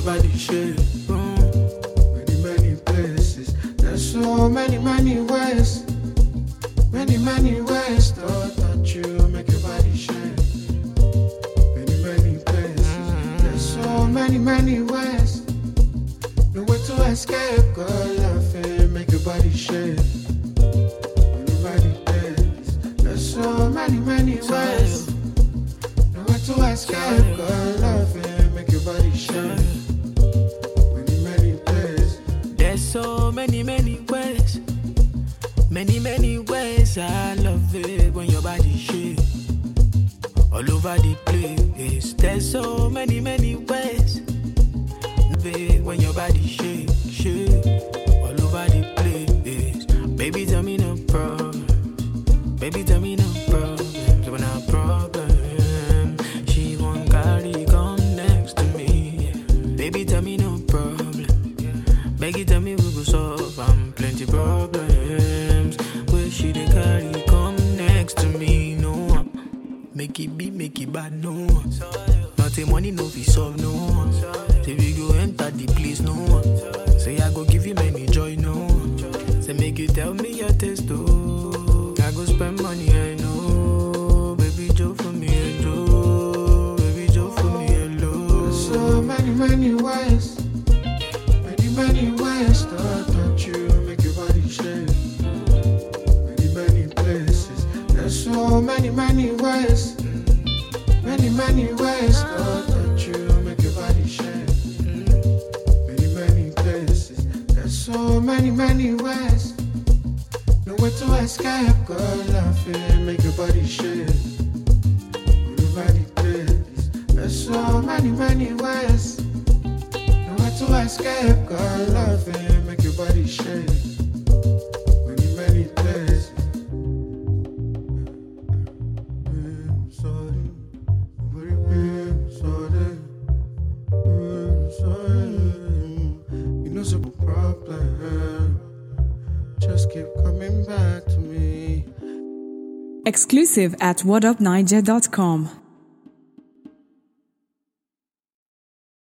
body shake. Many places. There's so many ways. Many ways to touch you, make your body shake. Many places. There's so many ways. No way to escape, girl, laughing, make your body shake. Many places. There's so many ways. No way to escape, girl, laughing, make your body shake. There's so many ways. Many ways. I love it when your body shake. All over the place. There's so many ways. When your body shake. All over the place. Baby, tell me no problem. Baby, tell me no problem. So when I problem, she won't carry come next to me. Baby, tell me no problem. Baby, tell me we go solve. I'm plenty problems. Where she they carry come next to me? No, make it be, make it bad. No, nothing money no fi solve. No, say we go enter the place. No, say I go give you many joy. No, say make you tell me your taste. Oh, I go spend money. I know, baby Joe for me hello. Baby Joe for me hello. So many ways. Many ways to touch you, make your body shake. Many places. There's so many ways. Many ways to touch you, make your body shake. Many places. There's so many ways. No way to escape, girl, laughing, make your body shake. Many places. There's so many ways. To escape, girl, loving, make your body shake. Many places. You know some problem. Just keep coming back to me. Exclusive at whatupniger.com.